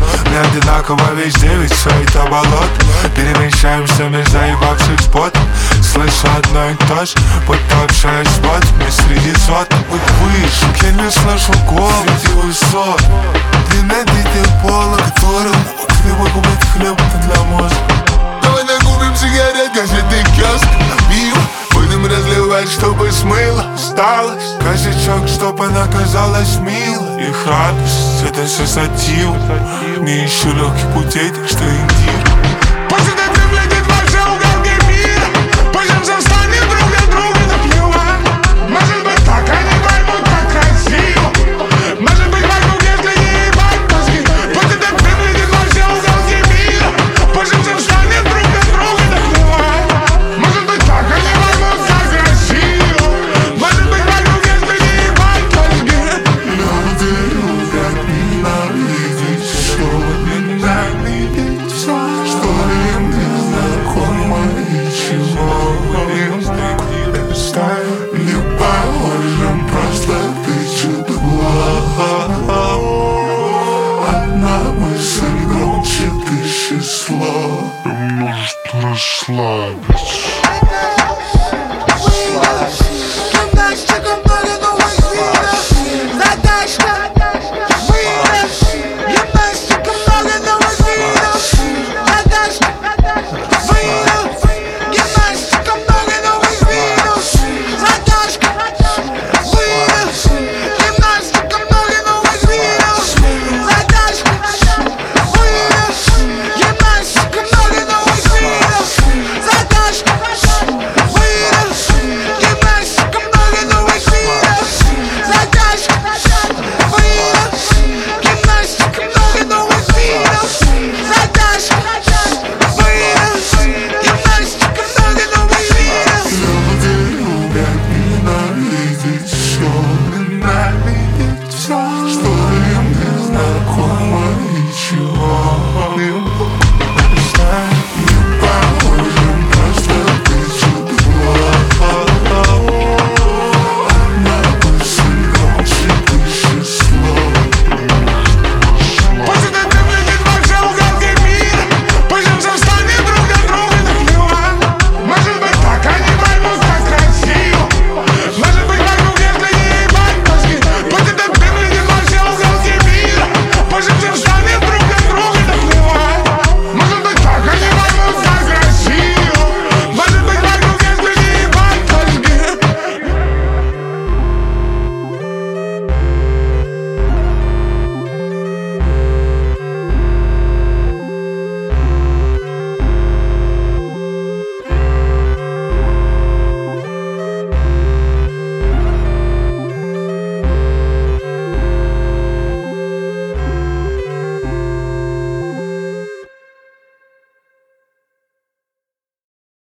Не одинаково везде, ведь все это болото. Перемещаемся меж заебавших спотов. Слышу одно и то же, будто общаюсь с ботами среди сот. Будь выше, я не слышу голос среди высот. Длина длинных пола, которым хлеба губит хлеб для мозга. Давай накупим сигарет, газетный киоск, пиво. Будем разливать, чтобы смыло усталость. Косячок, чтоб она казалась милой. Их радость, это все сатива. Не ищу легких путей, так что иди. Пусть это приблизит во все уголки мира. Пусть им все станет друг для друга наплевать. Может быть так они поймут, как красиво. Может быть вокруг, если не ебать мозги. Пусть это приблизит во все уголки мира. Пусть им все станет друг для друга наплевать. Может быть так они поймут, как красиво. Может быть вокруг, если не ебать мозги. Люди любят ненавидеть, что ненавидеть все, что им не знакомо и чего им не доставит. Не похожим, просто тычет в глаз. Одна мысль громче тысячи слов. Может расслабиться.